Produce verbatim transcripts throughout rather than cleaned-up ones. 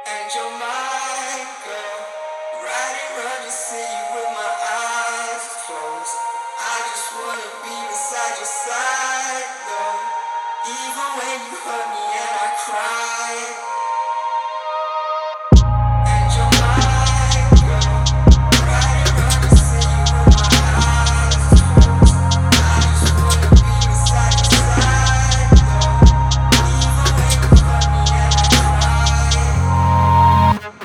And you're mine, girl. Riding around your city with my eyes closed. I just wanna be beside your side, though. Even when you hurt me and I cry. And you're mine, girl. Riding around your city with my eyes closed. I just wanna be beside your side, though. Even when you hurt me and I cry.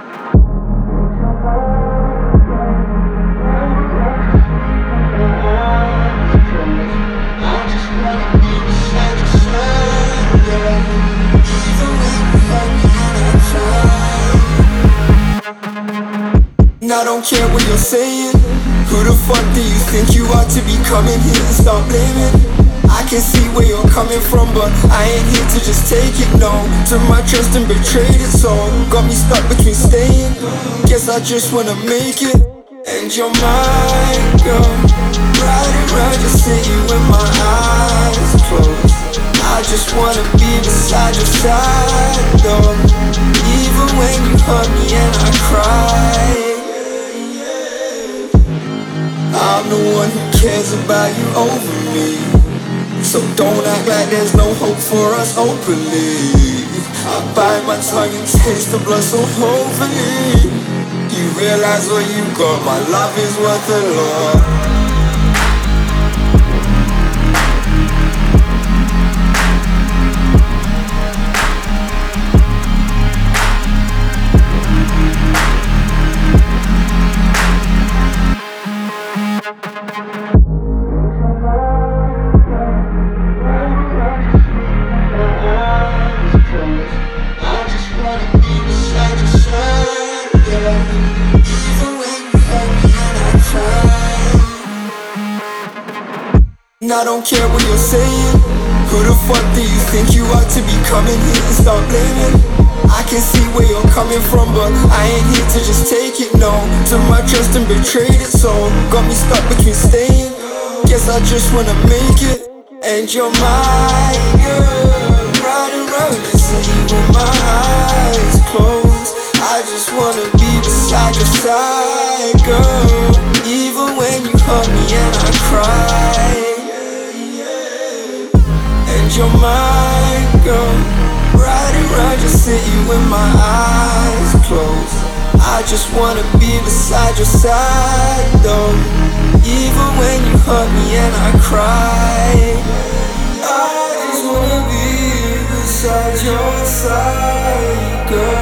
And I don't care what you're saying. Who the fuck do you think you are to be coming here and start blaming? I can see where you're coming from, but I ain't here to just take it, no. Took my trust and betrayed it, so got me stuck between staying. Guess I just wanna make it. And you're mine, girl. Riding around your city with my eyes closed. I just wanna be beside your side, though. Even when you hurt me and I cry. I'm the one who cares about you over me. So don't act like there's no hope for us openly. I bite my tongue and taste the blood, so hopefully you realize what you got. My love is worth a lot. And I don't care what you're saying. Who the fuck do you think you are to be coming here and start blaming? I can see where you're coming from, but I ain't here to just take it, no. Took my trust and betrayed it, so got me stuck between staying. Guess I just wanna make it. And you're mine, girl. Riding around the city with my eyes closed. I just wanna be beside your side, girl. Even when you hurt me and I cry. And you're mine, girl. Riding around your city with my eyes closed. I just wanna be beside your side, though. Even when you hurt me and I cry. I just wanna be beside your side, girl.